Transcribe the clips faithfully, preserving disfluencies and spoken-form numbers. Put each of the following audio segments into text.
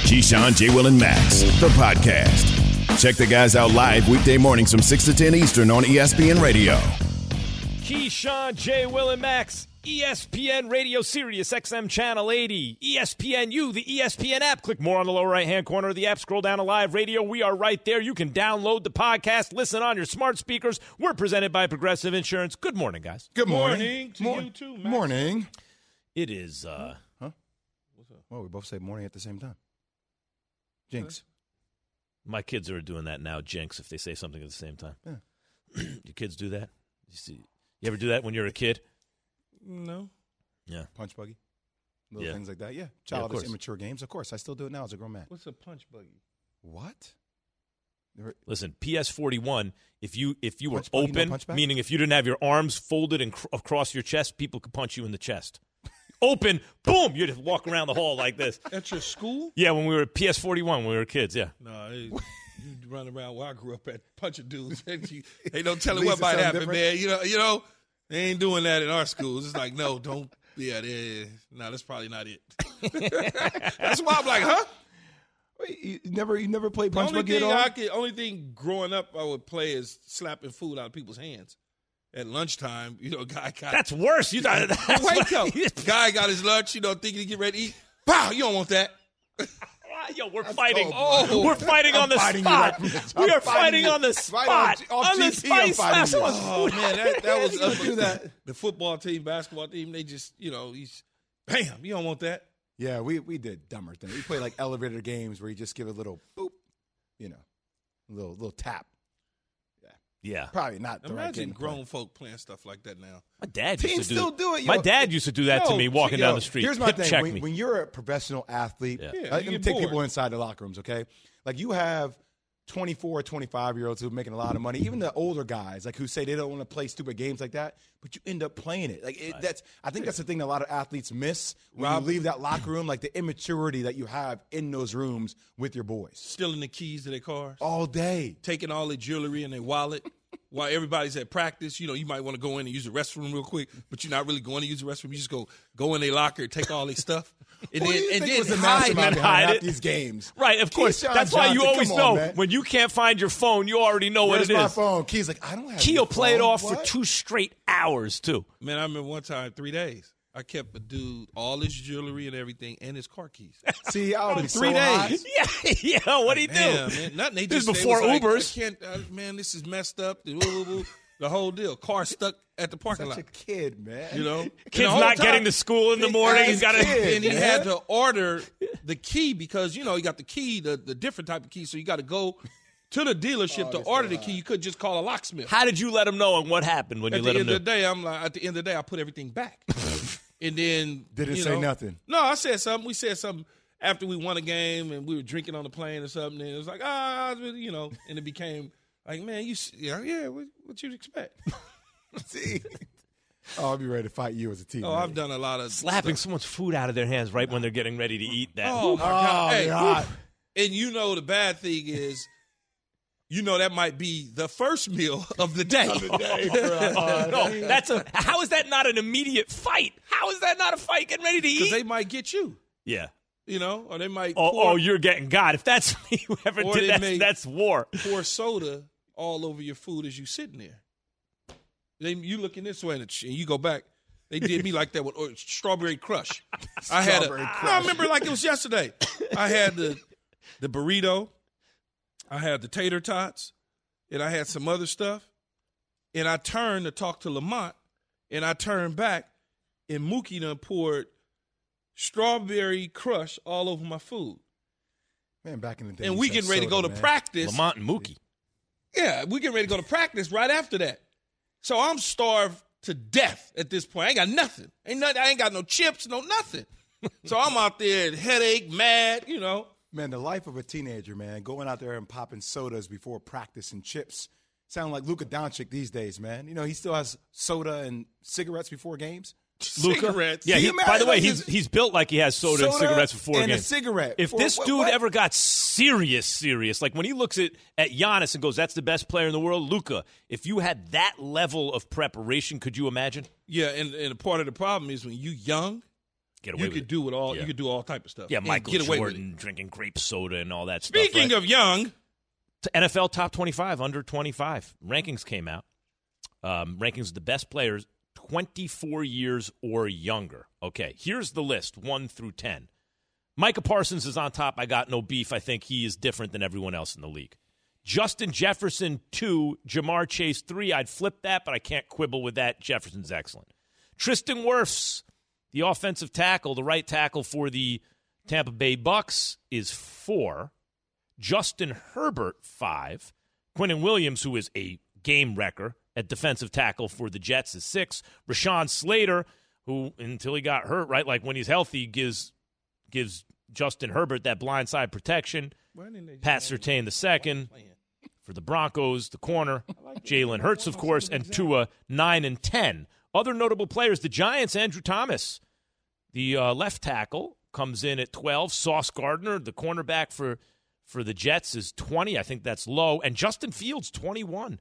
Keyshawn, J. Will, and Max, the podcast. Check the guys out live weekday mornings from six to ten Eastern on E S P N Radio. Keyshawn, J. Will, and Max, E S P N Radio, Sirius X M Channel eighty, E S P N U, the E S P N app. Click more on the lower right-hand corner of the app. Scroll down to Live Radio. We are right there. You can download the podcast, listen on your smart speakers. We're presented by Progressive Insurance. Good morning, guys. Good morning. Morning to Mor- you, too, Max. Morning. It is, uh... Huh? What's up? Well, we both say morning at the same time. Jinx. My kids are doing that now, jinx, if they say something at the same time. Yeah. Your kids do that? You see, you ever do that when you're a kid? No. Yeah. Punch buggy. Little Yeah. things like that. Yeah. Yeah, of Childish, course. immature games. Of course. I still do it now as a grown man. What's a punch buggy? What? There- Listen, P S forty-one, if you if you were Punch buggy, no open, punch back? meaning if you didn't have your arms folded and cr- across your chest, people could punch you in the chest. Open, boom, you just walk around the hall like this. At your school? Yeah, when we were at P S forty-one, when we were kids, yeah. No, they, you run around where I grew up at punching dudes. They don't tell At it what least might it's happen, something man. You know, you know, they ain't doing that in our schools. It's like, no, don't. Yeah, yeah. No, that's probably not it. That's why I'm like, huh? Wait, you you never, you never played The punch only buggy at thing all? I could, only thing growing up I would play is slapping food out of people's hands. At lunchtime, you know, guy got That's worse. You thought that's wait what- up. Guy got his lunch, you know, thinking he get ready to eat. Pow, you don't want that. Yo, we're fighting. cold-blooded. We're fighting on the fighting you spot. right from the- we I'm are fighting fighting you. on the Right spot. on- off on the G P, I'm spice fighting fest. you. Oh man, that, that was You do that. The football team, basketball team, they just, you know, he's bam, you don't want that. Yeah, we, we did dumber things. We played like elevator games where you just give a little boop, you know, a little little tap. Yeah. Probably not the right Imagine game to play. grown folk playing stuff like that now. My dad Teams used to do still do it, yo. My dad used to do that to Yo, me walking yo, down the street. Here's my Hip thing. check When, me. when you're a professional athlete, Yeah. Yeah, uh, you let me get take bored. people inside the locker rooms, okay? Like you have twenty-four, twenty-five-year-olds who are making a lot of money, even the older guys, like who say they don't want to play stupid games like that, but you end up playing it. Like it, that's, I think that's the thing that a lot of athletes miss when Rob- you leave that locker room, like the immaturity that you have in those rooms with your boys Stealing the keys to their cars, all day. taking all their jewelry and their wallet. While everybody's at practice, you know, you might want to go in and use the restroom real quick, but you're not really going to use the restroom. You just go go in their locker, take all their stuff, and What do then you and think then was the hide mastermind and it. behind hide half it? these games? Right, of course. Keyshawn That's why you Johnson, always come know on, man. when you can't find your phone, you already know Where's what it my is. phone? Key's like, I don't have Key your will play it phone. off for What? two straight hours, too. Man, I remember one time, three days, I kept a dude all his jewelry and everything and his car keys. See, I would be Three so hot. days. Yeah, yeah. What do you Damn, do? man, nothing. They This just is they was before like, Ubers. I can't, uh, man, this is messed up. The, woo, woo, woo. The whole deal. Car stuck at the parking Such lot. a kid, man. You know, And Kid's the whole not time- getting to school in the Big morning. ass He's got to. kid. And he man. had to order the key because, you know, he got the key, the, the different type of key. So you got to go to the dealership Oh, to this order is the a key. You couldn't just call a locksmith. How did you let him know and what happened when At you the let him end know? of the day, I'm like, at the end of the day, I put everything back. And then Didn't you say know- nothing. No, I said something. We said something after we won a game and we were drinking on the plane or something. And it was like, ah, you know, and it became like, man, you, s- yeah, yeah, what, what you'd expect? See? Oh, I'll be ready to fight you as a team. Oh, I've done a lot of Slapping stuff. someone's food out of their hands right when they're getting ready to eat that. Oh my God! Oh, Hey, God. and you know the bad thing is, you know that might be the first meal of the day. No, that's a. How is that not an immediate fight? How is that not a fight getting ready to Because eat? they might get you, yeah. you know, or they might Oh, pour, oh, you're getting God. If that's me, whoever Or did they that, may- that's war. pour soda all over your food as you sitting there. Then you looking this way and it- and you go back. They did me like that with or, strawberry crush. I had a. Strawberry I Crush. remember like it was yesterday. I had the the burrito, I had the tater tots, and I had some other stuff. And I turned to talk to Lamont, and I turned back, and Mookie done poured strawberry crush all over my food. Man, back in the day. And you we said getting ready to go soda, to man. practice. Lamont and Mookie. Yeah, we getting ready to go to practice right after that. So I'm starved to death at this point. I ain't got nothing. Ain't nothing. I ain't got no chips, no nothing. So I'm out there headache, mad, you know. Man, the life of a teenager, man, going out there and popping sodas before practice and chips. Sound like Luka Doncic these days, man. You know, he still has soda and cigarettes before games. Luka? Cigarettes. Yeah, Can he, you by imagine, the way, like, he's his- he's built like he has soda, and Soda cigarettes before and a games. cigarette. If For- this what- dude what? ever got serious, serious, like when he looks at, at Giannis and goes, that's the best player in the world, Luka, if you had that level of preparation, could you imagine? Yeah, and, and part of the problem is when you young get away you with could it. do it all. Yeah. You could do all type of stuff. Yeah, and Michael get away with Jordan it. drinking grape soda and all that stuff. Speaking right? of young, N F L top twenty-five, under twenty-five. Rankings came out. Um, rankings of the best players, twenty-four years or younger. Okay, here's the list, one through ten. Micah Parsons is on top. I got no beef. I think he is different than everyone else in the league. Justin Jefferson, two. Jamar Chase, three. I'd flip that, but I can't quibble with that. Jefferson's excellent. Tristan Wirfs, the offensive tackle, the right tackle for the Tampa Bay Bucks, is four. Justin Herbert, five. Quinnen Williams, who is a game wrecker at defensive tackle for the Jets, is six. Rashawn Slater, who, until he got hurt, right, like when he's healthy, gives gives Justin Herbert that blindside protection. Pat Surtain, the second. For the Broncos, the corner. Jalen Hurts, of course, and Tua, nine and ten. Other notable players, the Giants, Andrew Thomas, the uh, left tackle, comes in at twelve. Sauce Gardner, the cornerback for for the Jets, is twenty. I think that's low. And Justin Fields, twenty-one.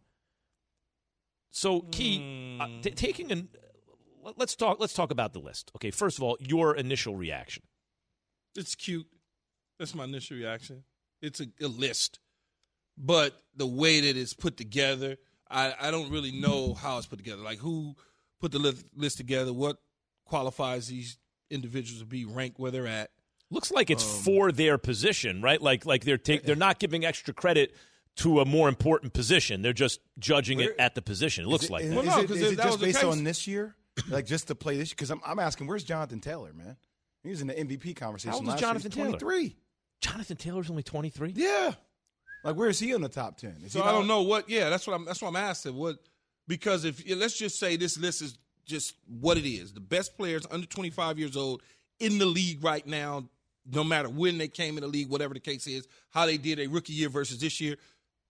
So, Key, mm. uh, t- taking an let's talk. Let's talk about the list. Okay, first of all, your initial reaction. It's cute. That's my initial reaction. It's a, a list, but the way that it's put together, I, I don't really know how it's put together. Like who put the list, list together? What qualifies these individuals to be ranked where they're at? Looks like it's um, for their position, right? Like like they're take, they're not giving extra credit to a more important position. They're just judging Where, it at the position. It looks it, like. Is, Well, is no, it, is it just based case. on this year, like just to play this? Because I'm, I'm asking, where's Jonathan Taylor, man? He was in the M V P conversation. How old is last Jonathan year. He's Taylor? twenty-three. Jonathan Taylor's only twenty-three? Yeah. Like, where is he in the top ten? Is So he I not- don't know what. Yeah, that's what I'm. That's what I'm asking. What? Because if let's just say this list is just what it is. The best players under twenty-five years old in the league right now, no matter when they came in the league, whatever the case is, how they did a rookie year versus this year.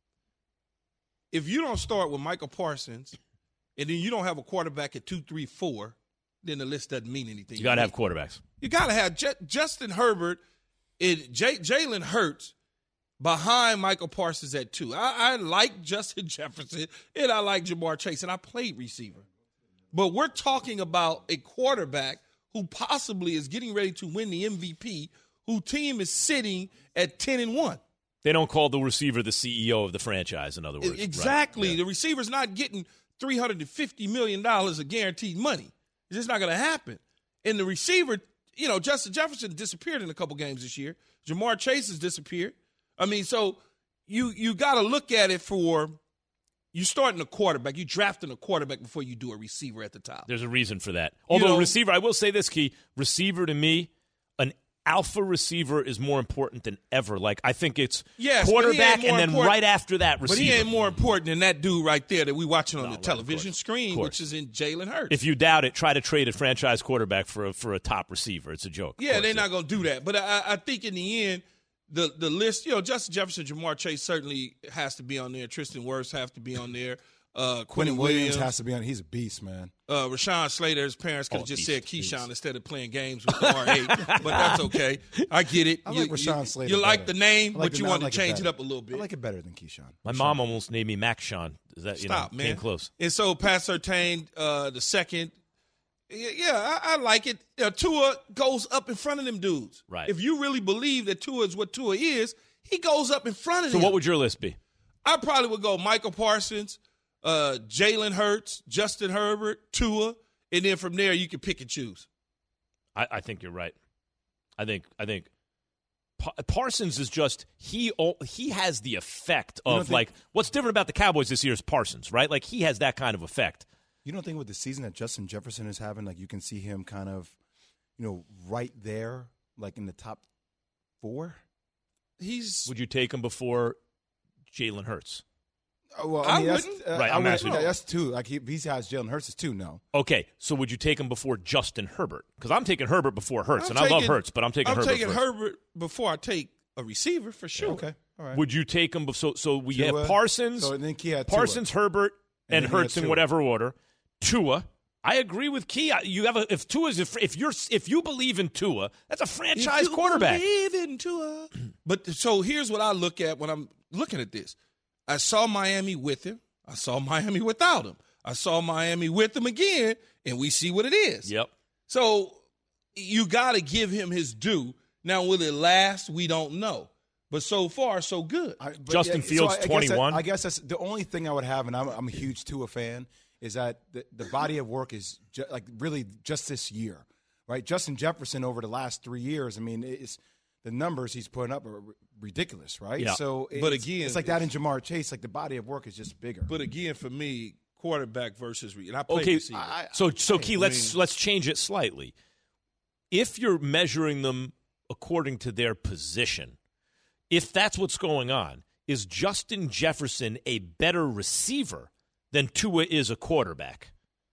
If you don't start with Michael Parsons, and then you don't have a quarterback at two, three, four, then the list doesn't mean anything. You got to have quarterbacks. You got to have J- Justin Herbert and J- Jalen Hurts behind Michael Parsons at two. I, I like Justin Jefferson, and I like Jamar Chase, and I played receiver. But we're talking about a quarterback who possibly is getting ready to win the M V P, whose team is sitting at ten and one. They don't call the receiver the C E O of the franchise, in other words. Exactly. Right. Yeah. The receiver's not getting three hundred fifty million dollars of guaranteed money. It's just not going to happen. And the receiver, you know, Justin Jefferson disappeared in a couple games this year. Jamar Chase has disappeared. I mean, so you you got to look at it for you starting a quarterback. You drafting a quarterback before you do a receiver at the top. There's a reason for that. Although You know, receiver, I will say this, Key, receiver to me, an alpha receiver is more important than ever. Like, I think it's Yes, but he quarterback ain't more and then important- right after that, receiver. But he ain't more important than that dude right there that we watching on No, the right, television of course. screen, Of course. which is in Jalen Hurts. If you doubt it, try to trade a franchise quarterback for a, for a top receiver. It's a joke. Of Yeah, course, they're not going to do that. But I, I think in the end, the the list, you know, Justin Jefferson, Jamar Chase certainly has to be on there. Tristan Wirfs have to be on there. Uh, Quinnen Quinnen Williams, Williams, has to be on. He's a beast, man. uh, Rashawn Slater. His parents could have Oh, just beast, said Keyshawn beast. instead of playing games with R eight, but that's okay. I get it. I you, like Rashawn you, Slater You like better. the name, I like but the- you I want like to change it better. up a little bit. I like it better than Keyshawn. My mom almost named me Mac Sean. Is that, you Stop, know, man. came close. And so Pat Surtain, uh, the second, yeah, yeah I, I like it. Uh, Tua goes up in front of them dudes. Right. If you really believe that Tua is what Tua is, he goes up in front of So them. what would your list be? I probably would go Michael Parsons, uh, Jalen Hurts, Justin Herbert, Tua, and then from there you can pick and choose. I, I think you're right. I think I think Pa- Parsons is just he o- he has the effect don't of think- like what's different about the Cowboys this year is Parsons, right? Like he has that kind of effect. You don't think with the season that Justin Jefferson is having, like you can see him kind of, you know, right there, like in the top four? He's Would you take him before Jalen Hurts? Oh, well, I I mean, that's, wouldn't. uh, Right, I I'm would- asking yeah, you. that's two. Like he, he has Jalen Hurts is two. No, Okay, so would you take him before Justin Herbert? Because I'm taking Herbert before Hurts, I'm and I love taking- Hurts, but I'm taking I'm Herbert taking first. Herbert before I take a receiver for sure. okay, all right. Would you take him? bef- So so we Tua. have Parsons, So then Key had Tua. Parsons, Herbert, And and, then he had Hurts in Tua. whatever order. Tua. I agree with Key. I- You have a if Tua's if, if you're if you believe in Tua, that's a franchise If you quarterback. believe in Tua. But so here's what I look at when I'm looking at this. I saw Miami with him. I saw Miami without him. I saw Miami with him again, and we see what it is. Yep. So you got to give him his due. Now, will it last? We don't know. But so far, so good. I, but Justin yeah, Fields, so I, I twenty-one. Guess that, I guess that's the only thing I would have, and I'm, I'm a huge Tua fan, is that the, the body of work is ju- like really just this year, right? Justin Jefferson over the last three years, I mean, it's the numbers he's putting up are r- ridiculous, right? Yeah. So, But it's, again, it's like that in Jamar Chase. Like the body of work is just bigger. But again, for me, quarterback versus – and I play Okay, receiver. I- so so Key, I let's mean- let's change it slightly. If you're measuring them according to their position, if that's what's going on, is Justin Jefferson a better receiver than Tua is a quarterback?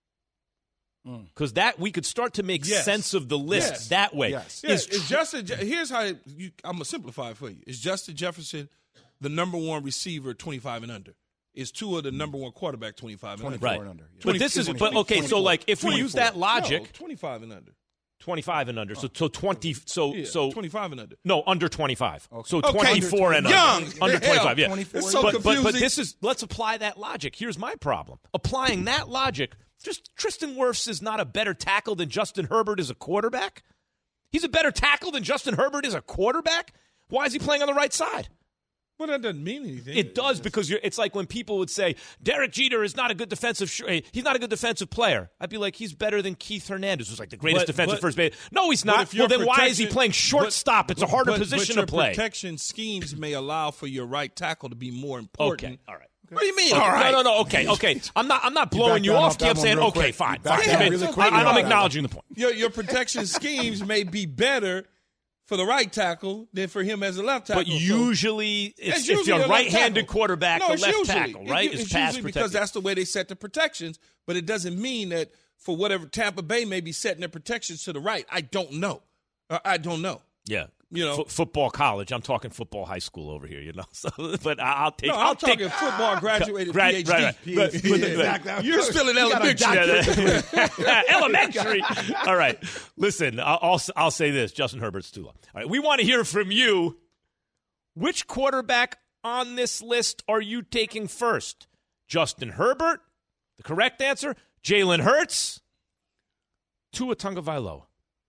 Because mm. that we could start to make Yes. sense of the list Yes. that way. Yes. Yeah, Is is tr- Justin. Je- Here's how you, I'm gonna simplify it for you. Is Justin Jefferson the number one receiver, twenty-five and under? Is Tua the number one quarterback, twenty-five and under? twenty-four Right. and under. Yeah. But this is but okay. So like if we use that logic, No, twenty-five and under. twenty-five and under. So so twenty. So Yeah, so twenty-five and under. no under twenty-five. So Okay. twenty-four and Young. under. Under Hell, twenty-five. Yeah. twenty-four It's so but, but confusing. but this is let's apply that logic. Here's my problem. Applying that logic, just Tristan Wirfs is not a better tackle than Justin Herbert is a quarterback. He's a better tackle than Justin Herbert is a quarterback. Why is he playing on the right side? Well, that doesn't mean anything. It does because you're, it's like when people would say Derek Jeter is not a good defensive. Sh- he's not a good defensive player. I'd be like, he's better than Keith Hernandez, who's like the greatest But- defensive but- first base. No, he's But not. if your Well, then why is he protection- playing shortstop? but- It's a harder but- position but to play. Your protection schemes may allow for your right tackle to be more important. Okay, all right. What do you mean? Okay, All right. No, no, no. Okay, okay. I'm not. I'm not blowing backed you down off. off Key. I'm that saying, one real okay, quick. fine, You backed fine. down Okay. really I- quick I'm on that acknowledging the point. Your your protection schemes may be better for the right tackle than for him as a left tackle. But So- usually, it's, It's if usually you're a a left right-handed tackle. quarterback, No, the it's left usually. tackle, right, It- is it's pass usually protected. because that's the way they set the protections. But it doesn't mean that for whatever Tampa Bay may be setting their protections to the right. I don't know. Uh, I don't know. Yeah. You know. F- football college. I'm talking football high school over here, you know. So, but I- I'll take. No, I'll I'm take, talking football graduated Gra- P H D. right, right. But- but- but- exactly. You're still in You got a elementary. doctorate. Elementary. All right. Listen, I'll, I'll I'll say this: Justin Herbert's too low. All right. We want to hear from you. Which quarterback on this list are you taking first? Justin Herbert. The correct answer: Jalen Hurts. Tua Tagovailoa.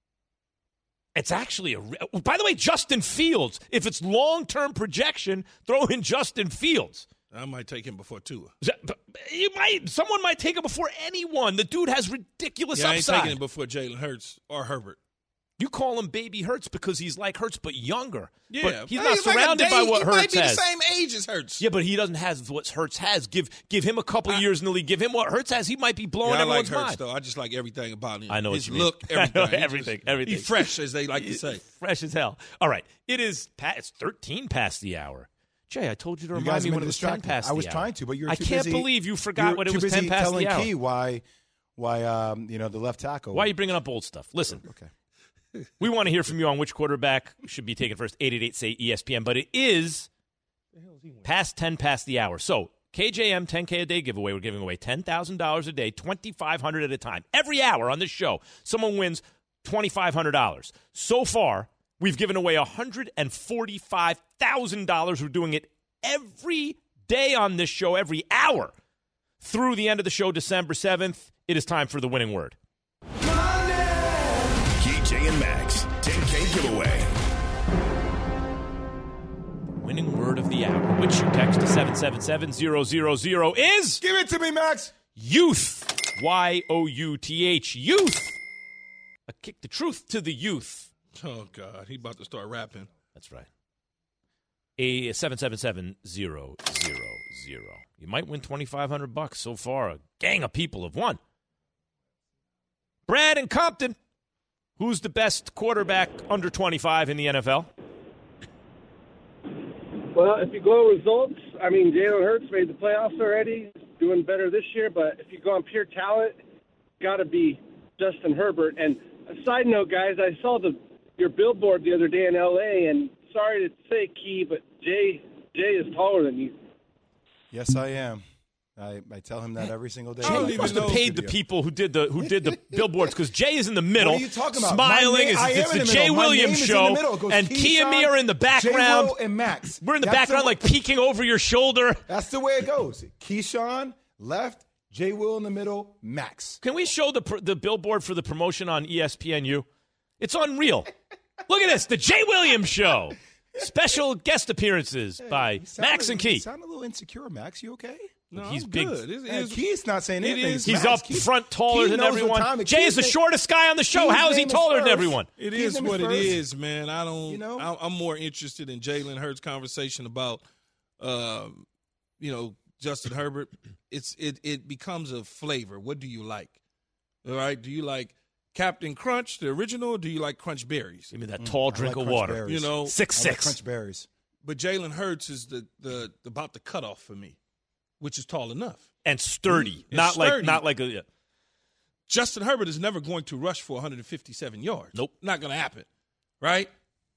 It's actually a. Re- By the way, Justin Fields. If it's long-term projection, throw in Justin Fields. I might take him before Tua. You might. Someone might take him before anyone. The dude has ridiculous Yeah, I ain't upside. taking him before Jalen Hurts or Herbert. You call him Baby Hurts because he's like Hurts but younger. Yeah, but he's Hey, not like a surrounded day- by what he Hurts might be has. the same age as Hurts. Yeah, but he doesn't have what Hurts has. Give give him a couple years in the league. Give him what Hurts has. He might be blowing Yeah, I like everyone's Hurts mind. though. I just like everything about him. I know what his you mean. look, I know everything, He everything, just- everything. He's fresh, as they like to say. Fresh as hell. All right, it is. pa- It's thirteen past the hour. Jay, I told you to You remind guys me made when it it was ten distracting. past I was the hour. trying to, but you were I too can't busy. believe you forgot You're what it too was busy ten past telling the hour. Key why, why, um, you know, the left tackle. Why are you bringing up old stuff? Listen. Okay. We want to hear from you on which quarterback should be taken first. eight eight eight say E S P N. But it is past ten past the hour. So K J M ten K a day giveaway. We're giving away ten thousand dollars a day, twenty-five hundred dollars at a time. Every hour on this show, someone wins twenty-five hundred dollars. So far, we've given away one hundred forty-five thousand dollars. We're doing it every day on this show, every hour through the end of the show, December seventh. It is time for the winning word. K J and Max, ten K giveaway. Winning word of the hour, which you text to seven seven seven zero zero zero, is Give it to me, Max. youth. Y O U T H. Youth. I kick the truth to the youth. Oh God, he about to start rapping. That's right. A seven seven seven zero zero zero. You might win twenty-five hundred bucks so far. A gang of people have won. Brad and Compton. Who's the best quarterback under twenty-five in the N F L? Well, if you go results, I mean, Jalen Hurts made the playoffs already, doing better this year. But if you go on pure talent, got to be Justin Herbert. And a side note, guys, I saw the your billboard the other day in L A, and sorry to say, Key, but Jay Jay is taller than you. Yes, I am. I, I tell him that every single day. I don't Like, even Must on have know. paid the video. people who did the who did the billboards because Jay is in the middle. What are you talking about? Smiling. My It's, name- I it's am the in the Jay middle. My Williams name is in show, the middle. It goes and Keyshawn, Kia and me are in the background. J-Will and Max. We're in the That's background, the- like peeking over your shoulder. That's the way it goes. Keyshawn left, J. Will in the middle, Max. Can we show the pr- the billboard for the promotion on E S P N U? It's unreal. Look at this, the Jay Williams Show. Special guest appearances Hey, by you sound Max a- and Key. You sound a little insecure, Max. You okay? No, He's I'm big. good. It's, Hey, it's, Key's not saying it anything. is- He's Max, up Key- front taller Key than knows what everyone. time it- Jay is the Key's shortest guy on the show. Key's How is he name is taller than first. everyone? It Key's is name what is it first. is, man. I don't. You know? I, I'm more interested in Jalen Hurts' conversation about, uh, you know, Justin Herbert. It's it it becomes a flavor. What do you like? All right. Do you like Captain Crunch, the original, or do you like Crunch Berries? Give me that tall I drink like of Crunch water. Berries. You know, Six I like six. Crunch berries. but Jalen Hurts is the the about the cutoff for me, which is tall enough. And sturdy. And not like sturdy. not like a yeah. Justin Herbert is never going to rush for one hundred fifty-seven yards. Nope. Not going to happen. Right?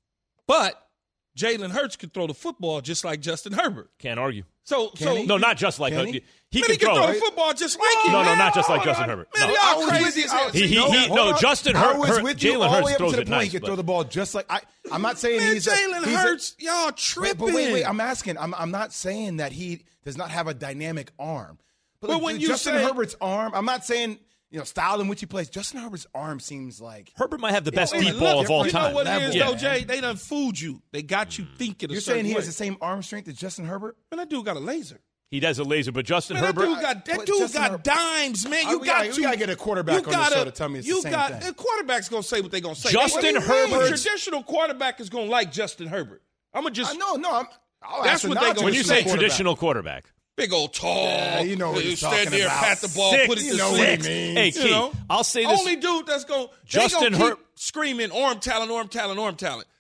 But Jalen Hurts could throw the football just like Justin Herbert. Can't argue. So, so he? No, not just like Can a, he? he, he, can can throw. throw the football just like him. No, no, man. not just like Oh, Justin no. Herbert. Man, No. y'all I was crazy with as you. hell. He- he- No, he- hold no, on. Justin I Hurt- was Hurt- with you Jalen all Hurts the way up throws to the it point nice, he could but- throw the ball just like I. I'm not saying Man, he's a- Jalen he's a- Hurts, y'all Wait, tripping. but wait, wait. I'm asking. I'm I'm not saying that he does not have a dynamic arm. But, But like, when you Justin say- Herbert's arm, I'm not saying you know style in which he plays. Justin Herbert's arm seems like Herbert might have the best Yeah, deep look, ball of all you time. know what it is, Level, though, man. Jay? They done fooled you. They got you thinking a you're certain saying he way. has the same arm strength as Justin Herbert. Man, that dude got a laser. He does a laser, but Justin Man, Herbert. that dude got that But dude Justin got Herbert- dimes, man. Uh, You we got gotta- we to gotta get a quarterback you on the gotta, show to tell me it's the you same got, thing. The quarterback's gonna say what they gonna say. Justin They- Herbert- A traditional quarterback is gonna like Justin Herbert. I'm gonna just Uh, no, no. I'm, I'll That's ask what a they non- gonna when you traditional say quarterback. traditional quarterback, big old tall. Yeah, you know what he's stand talking there, about. pat the ball, Six. put it You to know what he six. means. hey, You Key, know? I'll say this. Only dude that's going Justin Justin Herbert Her- screaming arm talent, arm talent, arm talent.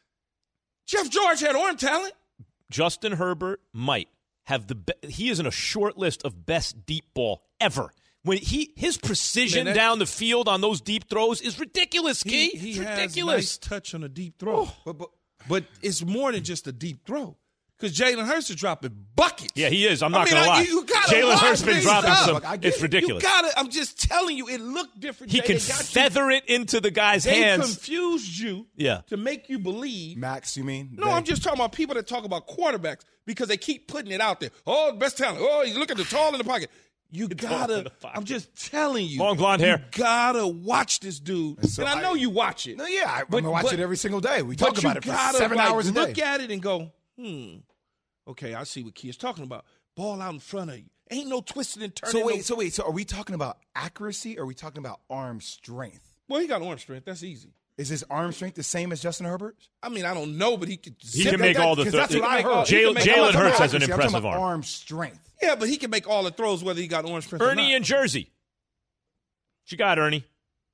Jeff George had arm talent. Justin Herbert might have the be- he is in a short list of best deep ball ever. When he his precision Man, that- down the field on those deep throws is ridiculous, Key. He, he it's has ridiculous. nice touch on a deep throw. But, but But it's more than just a deep throw. Because Jalen Hurts is dropping buckets. Yeah, he is. I'm I not mean, gonna I- lie. you gotta Jalen watch Hurts been these dropping stuff. some. Look, I get It's it. ridiculous. You gotta, I'm just telling you, it looked different. he Jay. can They got you- feather it into the guy's They hands. confused you Yeah. to make you believe. Max, you mean? No, I'm just talking about people that talk about quarterbacks because they keep putting it out there. Oh, best talent. Oh, you look at the tall in the pocket. You tall in gotta. the pocket. I'm just telling you. Long blonde hair. You gotta watch this dude. And so and I know I- you watch it. No, yeah, I, But- I'm gonna watch but- it every single day. We But talk you about it for gotta, seven like, hours a day. look at it and go, hmm. Okay, I see what Key is talking about. Ball out in front of you. Ain't no twisting and turning. So wait, no- so wait, so are we talking about accuracy or are we talking about arm strength? well, he got arm strength. That's easy. Is his arm strength the same as Justin Herbert's? I mean, I don't know, but he could. He Yeah, can that- make that- all the 'cause throws. that's what I heard. Jalen- He can make- Jalen I'm not talking Hurts about has an accuracy, I'm impressive talking about arm. arm strength. Yeah, but he can make all the throws whether he got arm strength or Ernie not. in Jersey. What you got, Ernie?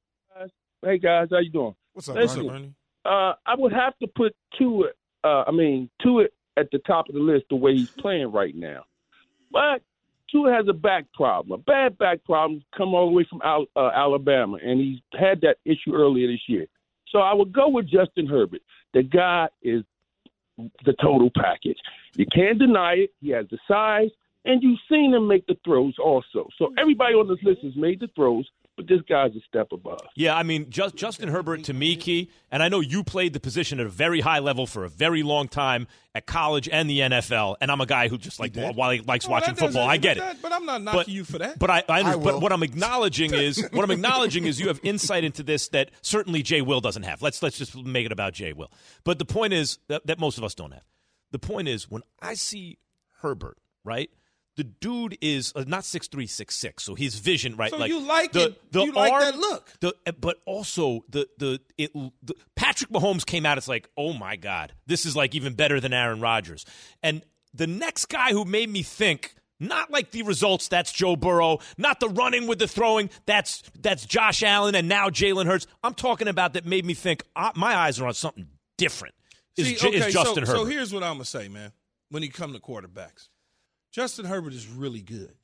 Hey guys, how you doing? What's up, Listen, Ernie? Ernie. Uh, I would have to put Tua. Uh, I mean, Tua at the top of the list the way he's playing right now. But Tua has a back problem, a bad back problem, come all the way from Al, uh, Alabama, and he's had that issue earlier this year. So I would go with Justin Herbert. The guy is the total package. You can't deny it. He has the size, and you've seen him make the throws also. So everybody on this list has made the throws, but this guy's a step above. Yeah, I mean, just, Justin Herbert to me, Key, and I know you played the position at a very high level for a very long time at college and the N F L, and I'm a guy who just like while he likes Well, watching that doesn't- football. I get but it. that- But I'm not knocking you for that. But I, I, I but will. what I'm acknowledging is what I'm acknowledging is you have insight into this that certainly Jay Will doesn't have. Let's let's just make it about Jay Will. But the point is that, that most of us don't have. The point is when I see Herbert, right? The dude is uh, not six three, six six, so his vision, right? So like you like the, it. The You like arm, that look. The, uh, but also the the, it, the Patrick Mahomes came out. It's like, oh my God, this is like even better than Aaron Rodgers. And the next guy who made me think, not like the results, that's Joe Burrow. Not the running with the throwing, that's that's Josh Allen, and now Jalen Hurts. I'm talking about that made me think uh, my eyes are on something different. Is, See, J- okay, is Justin so, Herbert? So here's what I'm gonna say, man. When you come to quarterbacks, Justin Herbert is really good,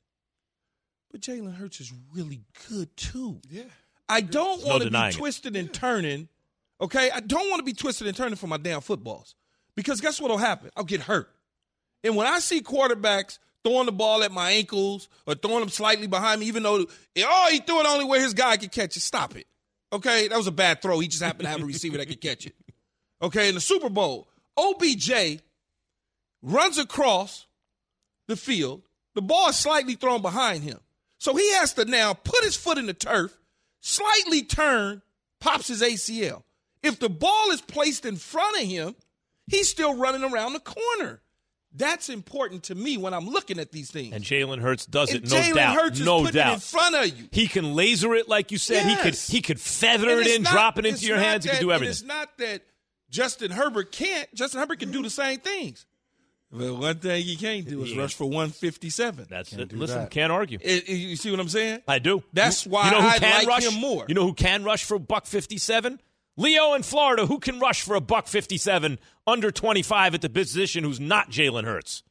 but Jalen Hurts is really good too. Yeah. I don't no want to be denying it. twisted and turning. Okay, I don't want to be twisted and turning for my damn footballs because guess what'll happen? I'll get hurt. And when I see quarterbacks throwing the ball at my ankles or throwing them slightly behind me, even though oh he threw it only where his guy could catch it, stop it. Okay, that was a bad throw. He just happened to have a receiver that could catch it. Okay, in the Super Bowl, O B J runs across the field. The ball is slightly thrown behind him. So he has to now put his foot in the turf, slightly turn, pops his A C L. If the ball is placed in front of him, he's still running around the corner. That's important to me when I'm looking at these things. And Jalen Hurts does it, and no Jalen doubt. Hurts is no putting doubt. it in front of you. He can laser it, like you said. Yes. He could he could feather And it it's in, not- drop it into it's your not hands. that- He can do and everything. It's not that Justin Herbert can't. Justin Herbert can do the same things. But one thing he can't do is Yeah. rush for one fifty-seven. That's Can't it. do Listen, that. can't argue. It- it- you see what I'm saying? I do. That's You- why you know who I can like rush? him more. You know who can rush for a buck fifty-seven? Leo in Florida. Who can rush for a buck fifty-seven under twenty-five at the position? Who's not Jalen Hurts?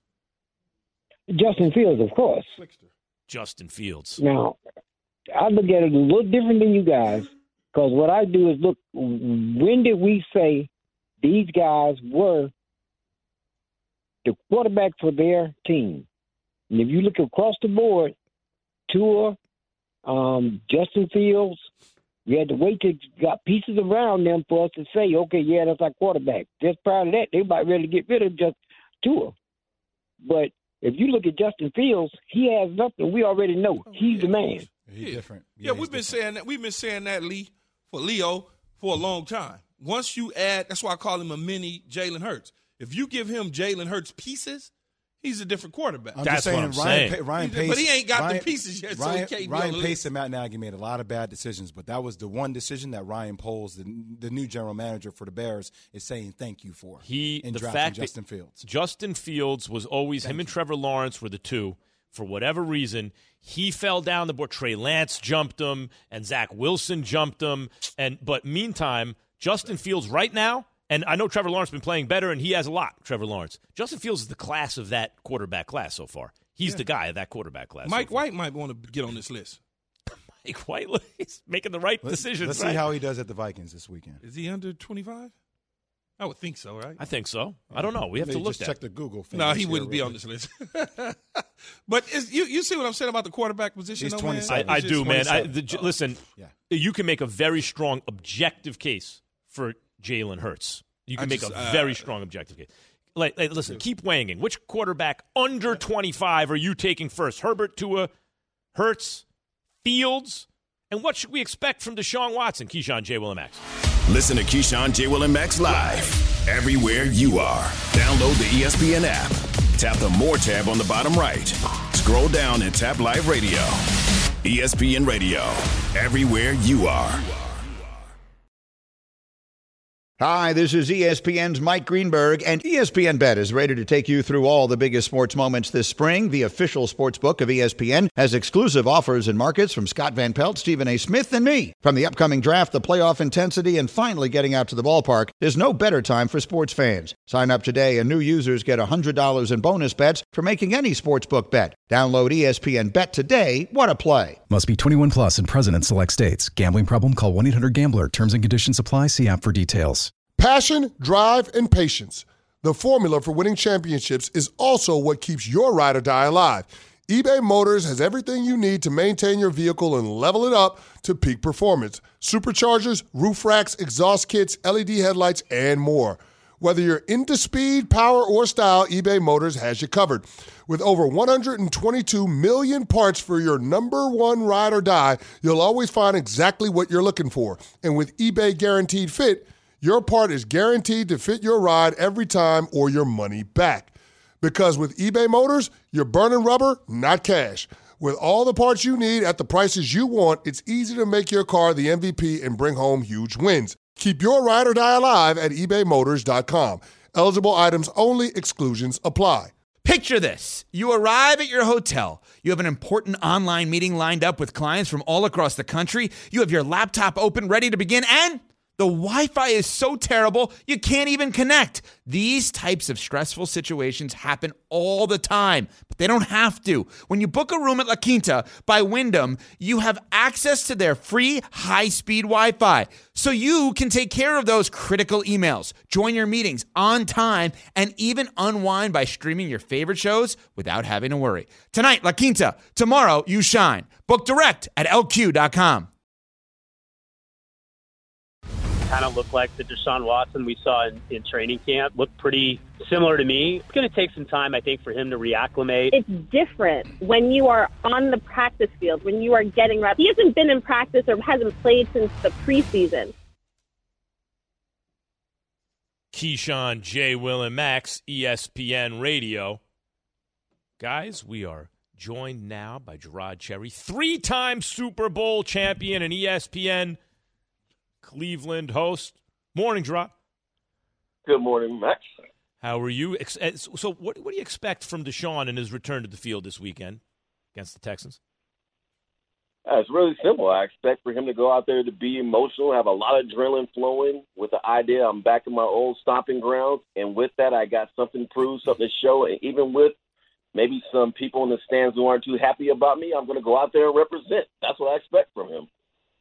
Justin Fields, of course. Justin Fields. Now, I look at it a little different than you guys, because what I do is look, when did we say these guys were the quarterback for their team? And if you look across the board, Tua, um, Justin Fields, we had to wait to got pieces around them for us to say, okay, yeah, that's our quarterback. Just prior to that, they might ready to get rid of just Tua. But if you look at Justin Fields, he has nothing. We already know he's the man. He's Yeah. different. Yeah, he's we've been different. saying that. We've been saying that, Lee, for Leo for a long time. Once you add, that's why I call him a mini Jalen Hurts. If you give him Jalen Hurts pieces, he's a different quarterback. I'm That's just saying, what I'm Ryan, saying. Pa- Ryan He- Pace, but he ain't got the Ryan, pieces yet, so Ryan, he can't be on Ryan the Pace list. and Matt Nagy made a lot of bad decisions, but that was the one decision that Ryan Poles, the, the new general manager for the Bears, is saying thank you for. He in the drafting fact Justin that Fields. Justin Fields was always him and Trevor Lawrence were the two. For whatever reason, he fell down the board. Trey Lance jumped him, and Zach Wilson jumped him. And but meantime, Justin Fields right now, and I know Trevor Lawrence has been playing better, and he has a lot. Trevor Lawrence, Justin Fields is the class of that quarterback class so far. He's Yeah. the guy of that quarterback class. Mike so far. White might want to get on this list. Mike White, he's making the right Let's, decisions. let's right? see how he does at the Vikings this weekend. Is he under twenty-five? I would think so, right? I think so. I don't know. We have Maybe to look just at check the Google. No, fingers he here wouldn't be real on quick. this list. But is, you you see what I'm saying about the quarterback position? He's though, man? twenty-seven. I, I It's just do, man. I, twenty-seven. the, j- listen, Yeah. you can make a very strong objective case for Jalen Hurts. You can I make just, a uh, very strong objective case. Like, like, listen, keep weighing in. Which quarterback under twenty-five are you taking first? Herbert, Tua, Hurts, Fields? And what should we expect from Deshaun Watson? Keyshawn, J. Will, and Max. Listen to Keyshawn, J. Will, and Max live everywhere you are. Download the E S P N app. Tap the More tab on the bottom right. Scroll down and tap Live Radio. E S P N Radio. Everywhere you are. Hi, this is E S P N's Mike Greenberg, and E S P N Bet is ready to take you through all the biggest sports moments this spring. The official sports book of E S P N has exclusive offers and markets from Scott Van Pelt, Stephen A. Smith, and me. From the upcoming draft, the playoff intensity, and finally getting out to the ballpark, there's no better time for sports fans. Sign up today, and new users get one hundred dollars in bonus bets for making any sportsbook bet. Download E S P N Bet today. What a play. Must be twenty-one plus and present in select states. Gambling problem? Call one eight hundred gambler. Terms and conditions apply. See app for details. Passion, drive, and patience. The formula for winning championships is also what keeps your ride or die alive. eBay Motors has everything you need to maintain your vehicle and level it up to peak performance. Superchargers, roof racks, exhaust kits, L E D headlights, and more. Whether you're into speed, power, or style, eBay Motors has you covered. With over one hundred twenty-two million parts for your number one ride or die, you'll always find exactly what you're looking for. And with eBay Guaranteed Fit, your part is guaranteed to fit your ride every time or your money back. Because with eBay Motors, you're burning rubber, not cash. With all the parts you need at the prices you want, it's easy to make your car the M V P and bring home huge wins. Keep your ride or die alive at ebay motors dot com. Eligible items only. Exclusions apply. Picture this. You arrive at your hotel. You have an important online meeting lined up with clients from all across the country. You have your laptop open, ready to begin, and the Wi-Fi is so terrible, you can't even connect. These types of stressful situations happen all the time, but they don't have to. When you book a room at La Quinta by Wyndham, you have access to their free high-speed Wi-Fi, so you can take care of those critical emails, join your meetings on time, and even unwind by streaming your favorite shows without having to worry. Tonight, La Quinta. Tomorrow, you shine. Book direct at L Q dot com. Kind of looked like the Deshaun Watson we saw in, in training camp. Looked pretty similar to me. It's going to take some time, I think, for him to reacclimate. It's different when you are on the practice field, when you are getting reps. He hasn't been in practice or hasn't played since the preseason. Keyshawn, J. Will, and Max, E S P N Radio. Guys, we are joined now by Gerard Cherry, three-time Super Bowl champion and E S P N Cleveland host. Morning, Gerard. Good morning, Max. How are you? So what, what do you expect from Deshaun in his return to the field this weekend against the Texans? Uh, it's really simple. I expect for him to go out there to be emotional, have a lot of adrenaline flowing with the idea I'm back in my old stomping grounds. And with that, I got something to prove, something to show. And even with maybe some people in the stands who aren't too happy about me, I'm going to go out there and represent. That's what I expect from him.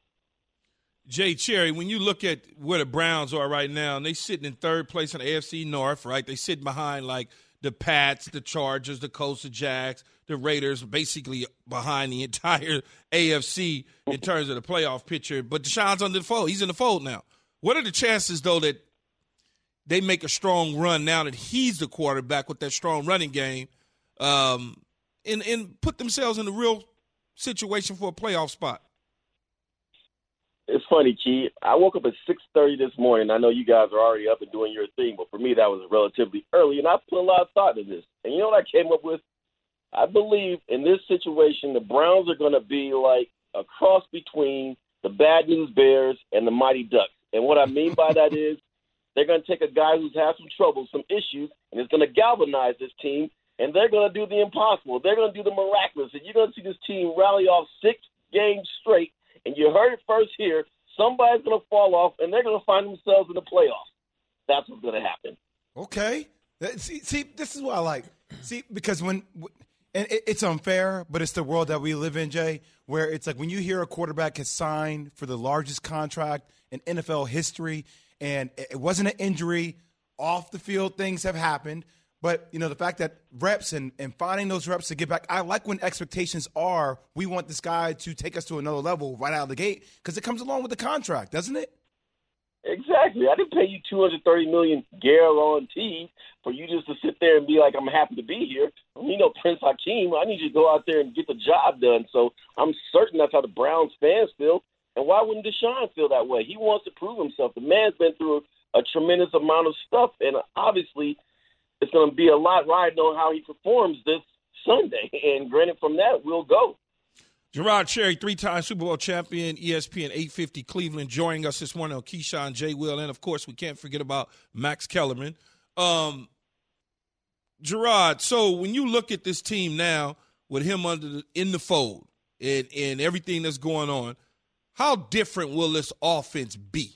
Jay Cherry, when you look at where the Browns are right now, and they sitting in third place in the A F C North, right? They sitting behind like the Pats, the Chargers, the Colts, the Jags, the Raiders, basically behind the entire A F C in terms of the playoff picture. But Deshaun's under the fold. He's in the fold now. What are the chances, though, that they make a strong run now that he's the quarterback with that strong running game um, and, and put themselves in a real situation for a playoff spot? It's funny, Key. I woke up at six thirty this morning. I know you guys are already up and doing your thing, but for me, that was relatively early, and I put a lot of thought into this. And you know what I came up with? I believe in this situation, the Browns are going to be like a cross between the Bad News Bears and the Mighty Ducks. And what I mean by that is they're going to take a guy who's had some trouble, some issues, and it's going to galvanize this team, and they're going to do the impossible. They're going to do the miraculous, and you're going to see this team rally off six games straight. And you heard it first here, somebody's going to fall off, and they're going to find themselves in the playoffs. That's what's going to happen. Okay. See, see, this is what I like. See, because when – and it's unfair, but it's the world that we live in, Jay, where it's like when you hear a quarterback has signed for the largest contract in N F L history, and it wasn't an injury, off the field things have happened. But, you know, the fact that reps and, and finding those reps to get back, I like when expectations are we want this guy to take us to another level right out of the gate because it comes along with the contract, doesn't it? Exactly. I didn't pay you two hundred thirty million dollars guaranteed for you just to sit there and be like, I'm happy to be here. You know, Prince Hakeem, I need you to go out there and get the job done. So I'm certain that's how the Browns fans feel. And why wouldn't Deshaun feel that way? He wants to prove himself. The man's been through a tremendous amount of stuff, and obviously – it's going to be a lot riding on how he performs this Sunday. And granted, from that, we'll go. Gerard Cherry, three-time Super Bowl champion, E S P N eight fifty Cleveland, joining us this morning on Keyshawn, J. Will, and, of course, we can't forget about Max Kellerman. Um, Gerard, so when you look at this team now with him under the, in the fold and, and everything that's going on, how different will this offense be?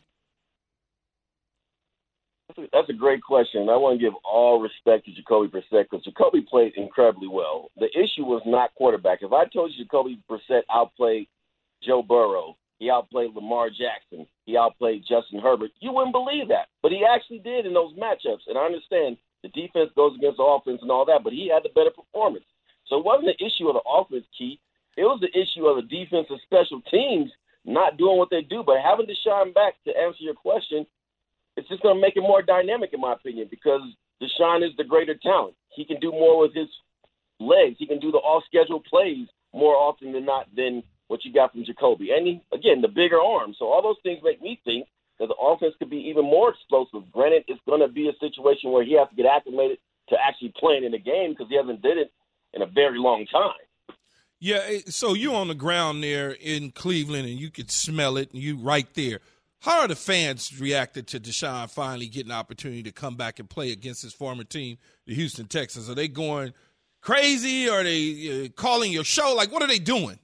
That's a great question. I want to give all respect to Jacoby Brissett because Jacoby played incredibly well. The issue was not quarterback. If I told you Jacoby Brissett outplayed Joe Burrow, he outplayed Lamar Jackson, he outplayed Justin Herbert, you wouldn't believe that. But he actually did in those matchups. And I understand the defense goes against the offense and all that, but he had the better performance. So it wasn't the issue of the offense, Key. It was the issue of the defense and special teams not doing what they do. But having Deshaun back, to answer your question, it's just going to make it more dynamic, in my opinion, because Deshaun is the greater talent. He can do more with his legs. He can do the off-schedule plays more often than not than what you got from Jacoby. And, he, again, the bigger arm. So all those things make me think that the offense could be even more explosive. Granted, it's going to be a situation where he has to get acclimated to actually playing in the game because he hasn't did it in a very long time. Yeah, so you're on the ground there in Cleveland, and you could smell it, and you right there. How are the fans reacted to Deshaun finally getting an opportunity to come back and play against his former team, the Houston Texans? Are they going crazy? Are they uh, calling your show? Like, what are they doing?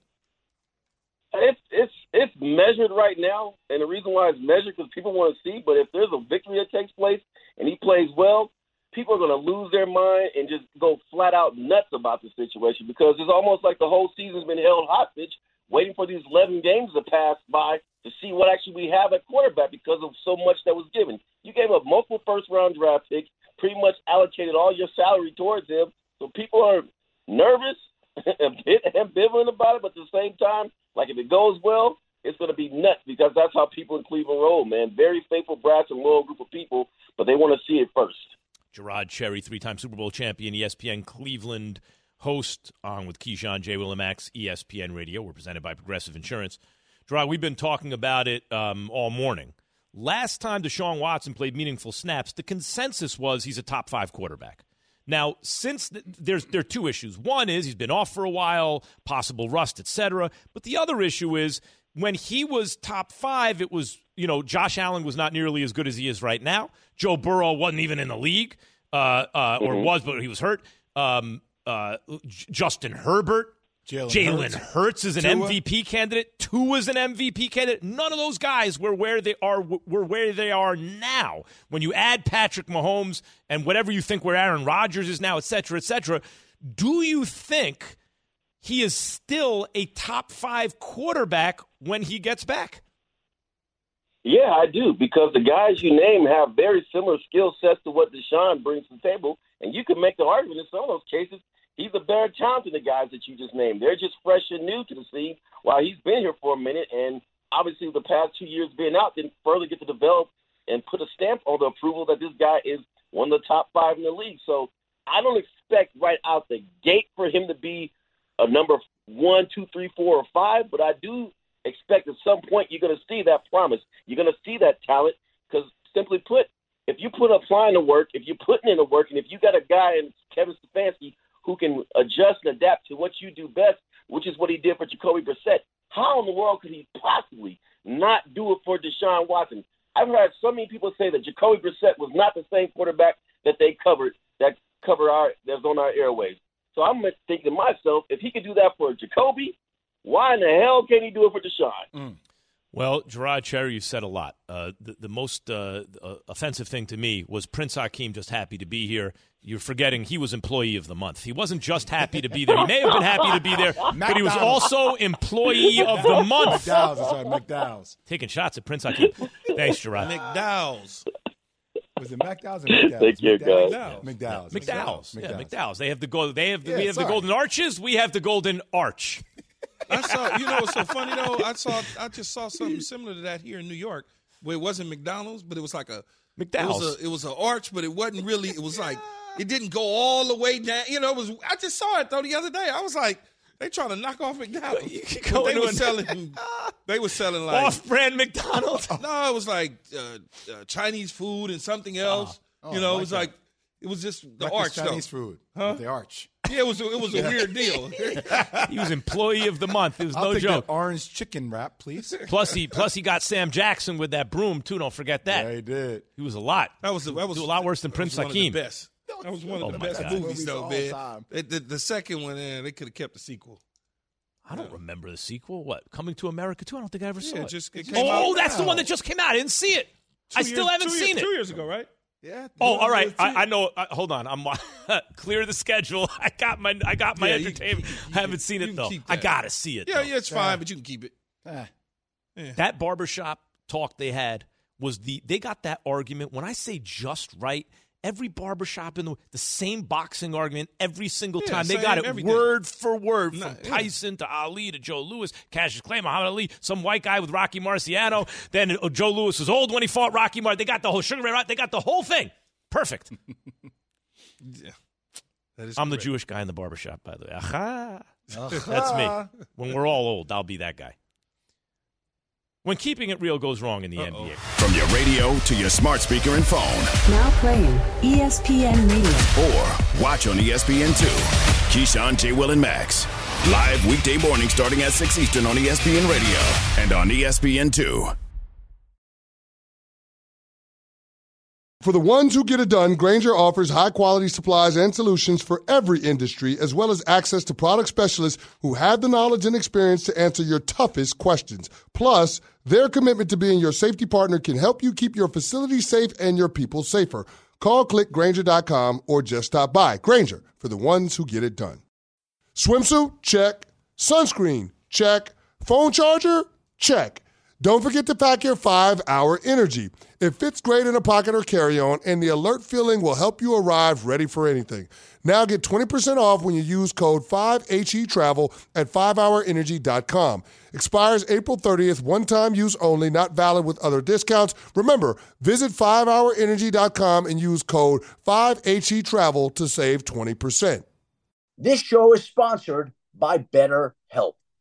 It's it's it's measured right now, and the reason why it's measured because people want to see. But if there's a victory that takes place and he plays well, people are going to lose their mind and just go flat out nuts about the situation because it's almost like the whole season's been held hostage, waiting for these eleven games to pass by to see what actually we have at quarterback because of so much that was given. You gave up multiple first-round draft picks, pretty much allocated all your salary towards him, so people are nervous, a bit ambivalent about it, but at the same time, like if it goes well, it's going to be nuts because that's how people in Cleveland roll, man. Very faithful, brass, and loyal group of people, but they want to see it first. Gerard Cherry, three-time Super Bowl champion, E S P N Cleveland host, on with Keyshawn, J. Will, and Max, E S P N Radio. We're presented by Progressive Insurance. Gerard, we've been talking about it um, all morning. last time Deshaun Watson played meaningful snaps, the consensus was he's a top five quarterback. Now, since th- there's there are two issues. One is he's been off for a while, possible rust, et cetera. But the other issue is when he was top five, it was, you know, Josh Allen was not nearly as good as he is right now. Joe Burrow wasn't even in the league, uh, uh, or Mhm. was, but he was hurt. Um, uh, J- Justin Herbert. Jalen Hurts. Hurts is an Tua. M V P candidate. Tua is an M V P candidate. None of those guys were where they are were where they are now. When you add Patrick Mahomes and whatever you think where Aaron Rodgers is now, et cetera, et cetera, do you think he is still a top five quarterback when he gets back? Yeah, I do, because the guys you name have very similar skill sets to what Deshaun brings to the table, and you can make the argument in some of those cases he's a better talent than the guys that you just named. They're just fresh and new to the scene while he's been here for a minute, and obviously the past two years being out didn't further get to develop and put a stamp on the approval that this guy is one of the top five in the league. So I don't expect right out the gate for him to be a number one, two, three, four, or five, but I do expect at some point you're going to see that promise. You're going to see that talent because, simply put, if you put applying the work, if you're putting in the work, and if you got a guy in Kevin Stefanski who can adjust and adapt to what you do best, which is what he did for Jacoby Brissett, how in the world could he possibly not do it for Deshaun Watson? I've heard so many people say that Jacoby Brissett was not the same quarterback that they covered, that covered our, that's on our airwaves. So I'm thinking to myself, if he could do that for Jacoby, why in the hell can't he do it for Deshaun? Mm. Well, Gerard Cherry, you said a lot. Uh, the, the most uh, uh, offensive thing to me was Prince Hakeem just happy to be here. You're forgetting he was employee of the month. He wasn't just happy to be there. He may have been happy to be there, but he was also employee of the month. McDowell's, that's right, McDowell's. Taking shots at Prince Hakeem. Thanks, Gerard. McDowell's. Was it McDowell's or McDowell's? Thank you, McDowell's. guys. McDowell's. McDowell's. McDowell's. Yeah, McDowell's. They have the gold. They have the, Yeah, we have the sorry. golden arches. We have the golden arch. I saw, you know what's so funny though? I saw, I just saw something similar to that here in New York, where it wasn't McDonald's, but it was like a McDowell's. It was a, it was an arch, but it wasn't really. It was like it didn't go all the way down. You know, it was. I just saw it though the other day. I was like, they trying to knock off McDonald's. You could But go they into were an- selling. They were selling like Off-brand McDonald's. No, it was like uh, uh, Chinese food and something else. Oh, you know, I it like was that. like it was just the Breakfast arch Chinese though. food. Huh? With the arch. Yeah, it was. A, it was a weird deal. He was employee of the month. It was I'll no take joke. that orange chicken wrap, please. Plus he plus he got Sam Jackson with that broom too. Don't forget that. Yeah, he did. He was a lot. That was that was Do a lot worse than that Prince was one Hakeem. Of the best. That was one of Oh, the my best God. movies, Movies though, of all man. time. The, the, the second one, man, they could have kept the sequel. I don't remember the sequel. What? Coming to America too? I don't think I ever saw Yeah, it. just it came oh, out that's the now. one that just came out. I didn't see it. two I still years- haven't two seen years, it. Two years ago, right? Yeah. Oh, all right. Two- I, I know. Uh, hold on. I'm clear the schedule. I got my. I got my Yeah, you- entertainment. you- I haven't seen you it can though. keep I that. gotta see it. Yeah, though. yeah, it's fine, but you can keep it. Ah. That barbershop talk they had was the. They got that argument. When I say just right, every barbershop in the the same boxing argument every single Yeah, time. They same got it everything. word for word Nah, from yeah. Tyson to Ali to Joe Louis, Cassius Clay, Muhammad Ali, some white guy with Rocky Marciano. Then uh, Joe Louis was old when he fought Rocky Mar. They got the whole Sugar Ray. They got the whole thing. Perfect. Yeah. That is I'm the correct. Jewish guy in the barbershop, by the way. Aha. That's me. When we're all old, I'll be that guy. When keeping it real goes wrong in the Uh-oh. N B A. From your radio to your smart speaker and phone, Now playing E S P N Radio. or watch on E S P N two. Keyshawn, J. Will, and Max. Live weekday morning starting at six Eastern on E S P N Radio and on E S P N two. For the ones who get it done, Grainger offers high-quality supplies and solutions for every industry, as well as access to product specialists who have the knowledge and experience to answer your toughest questions. Plus, their commitment to being your safety partner can help you keep your facility safe and your people safer. Call click Grainger dot com or just stop by. Grainger, for the ones who get it done. Swimsuit? Check. Sunscreen? Check. Phone charger? Check. Don't forget to pack your five hour Energy. It fits great in a pocket or carry-on, and the alert feeling will help you arrive ready for anything. Now get twenty percent off when you use code five H E Travel at five hour energy dot com. Expires April thirtieth, one-time use only, not valid with other discounts. Remember, visit five hour energy dot com and use code five H E Travel to save twenty percent. This show is sponsored by BetterHelp.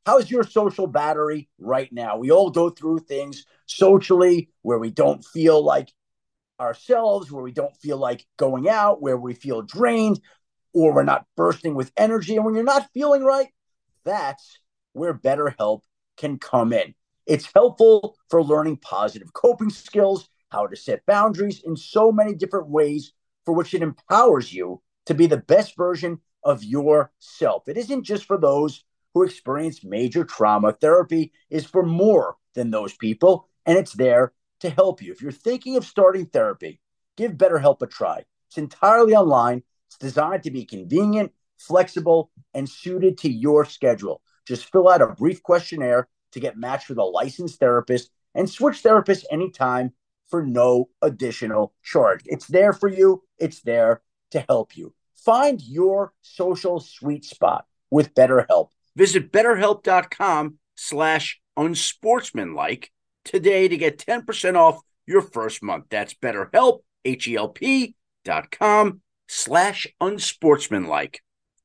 how's your social battery right now? We all go through things socially where we don't feel like ourselves, where we don't feel like going out, where we feel drained, or we're not bursting with energy. And when you're not feeling right, that's where BetterHelp can come in. It's helpful for learning positive coping skills, how to set boundaries in so many different ways for which it empowers you to be the best version of yourself. It isn't just for those who experience major trauma. Therapy is for more than those people, and it's there to help you. If you're thinking of starting therapy, give BetterHelp a try. It's entirely online. It's designed to be convenient, flexible, and suited to your schedule. Just fill out a brief questionnaire to get matched with a licensed therapist and switch therapists anytime for no additional charge. It's there for you. It's there to help you. Find your social sweet spot with BetterHelp. Visit betterhelp.com slash unsportsmanlike today to get ten percent off your first month. That's BetterHelp, H-E-L-P dot com slash unsportsmanlike.